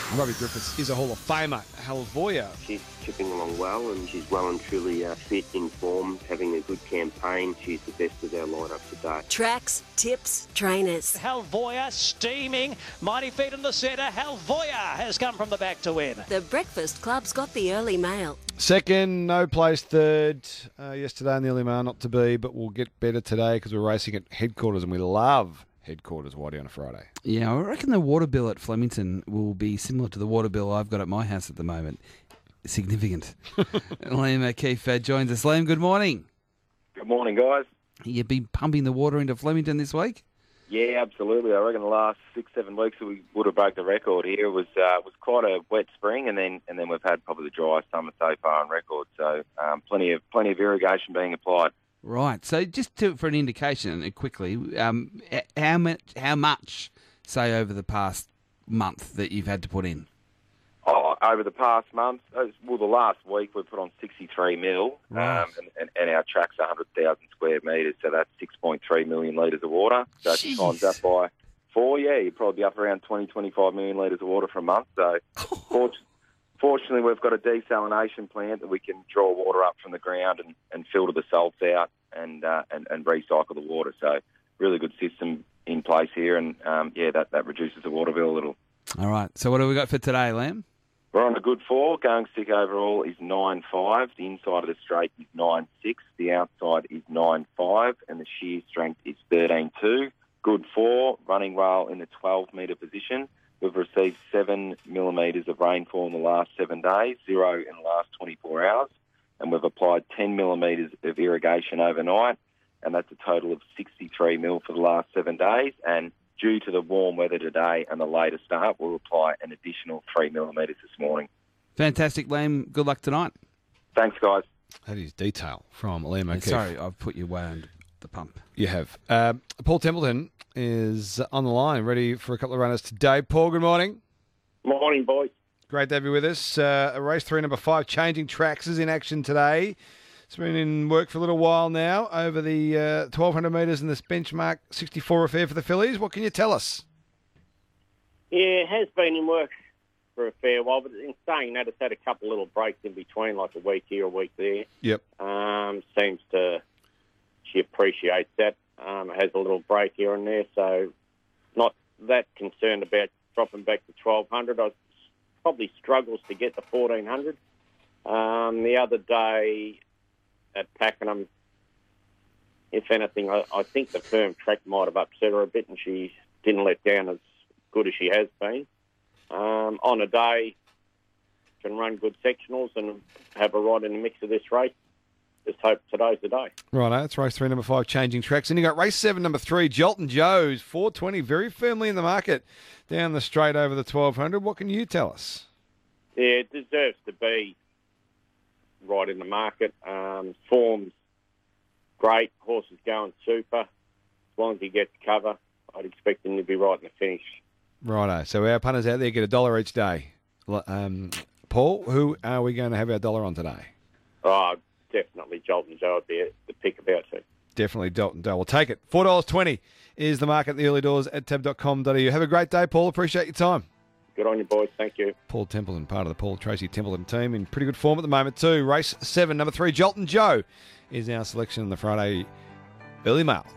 Robbie Griffiths is a Hall of Famer. Halvoya. She's chipping along well, and she's well and truly fit, in form, having a good campaign. She's the best of our lineup today. Tracks, tips, trainers. Halvoya steaming. Mighty feet in the centre. Halvoya has come from the back to win. The Breakfast Club's got the early mail. Second, no place. Third, yesterday in the early mail, not to be, but we'll get better today because we're racing at headquarters, and we love headquarters, Whitey, on a Friday. Yeah, I reckon the water bill at Flemington will be similar to the water bill I've got at my house at the moment. Significant. Liam O'Keefe joins us. Liam, good morning. Good morning, guys. You've been pumping the water into Flemington this week? Yeah, absolutely. I reckon the last 6-7 weeks we would have broke the record here. It was quite a wet spring, and then we've had probably the driest summer so far on record. So plenty of irrigation being applied. Right. So just for an indication, quickly, how much, say, over the past month that you've had to put in? Oh, over the past month, well, the last week we put on 63 mil, right. and our track's 100,000 square metres, so that's 6.3 million litres of water. So if you times that by 4, you'd probably be up around 20-25 million litres of water for a month. So fortunately, we've got a desalination plant that we can draw water up from the ground and filter the salts out and recycle the water. So really good system in place here, and that reduces the water bill a little. All right. So what have we got for today, Lamb? We're on a good 4. Going stick overall is 9.5. The inside of the straight is 9.6. The outside is 9.5. And the shear strength is 13.2. Good 4. Running rail in the 12-metre position. We've received 7 millimetres of rainfall in the last 7 days, 0 in the last 24 hours. And we've applied 10 millimetres of irrigation overnight. And that's a total of 63 mil for the last 7 days. And due to the warm weather today and the later start, we'll apply an additional 3 millimetres this morning. Fantastic, Lamb. Good luck tonight. Thanks, guys. That is detail from Liam O'Keefe. Sorry, I've put you way under the pump. You have. Paul Templeton is on the line, ready for a couple of runners today. Paul, good morning. Morning, boys. Great to have you with us. Race 3, number 5, Changing Tracks, is in action today. It's been in work for a little while now over the 1,200 metres in this benchmark 64 affair for the fillies. What can you tell us? Yeah, it has been in work for a fair while, but in saying that, it's had a couple little breaks in between, like a week here, a week there. Yep. She appreciates that. It has a little break here and there, so not that concerned about dropping back to 1,200. I probably struggles to get the 1,400. The other day at Pakenham, if anything, I think the firm track might have upset her a bit, and she didn't let down as good as she has been. On a day, can run good sectionals and have a ride in the mix of this race. Just hope today's the day. Righto, that's race 3, number 5, Changing Tracks. And you got race 7, number 3, Jolton Joe's 420, very firmly in the market down the straight over the 1,200. What can you tell us? Yeah, it deserves to be right in the market. Form's great. Horse is going super. As long as he gets cover, I'd expect him to be right in the finish. Righto. So our punters out there get $1 each day. Paul, who are we going to have our dollar on today? Oh, definitely Jolton Joe would be the pick about to. Definitely Jolton Joe. We'll take it. $4.20 is the market at the early doors at tab.com.au. Have a great day, Paul. Appreciate your time. Good on you, boys. Thank you. Paul Templeton, part of the Paul Tracy Templeton team, in pretty good form at the moment too. Race 7, number 3, Jolton Joe, is our selection in the Friday early mail.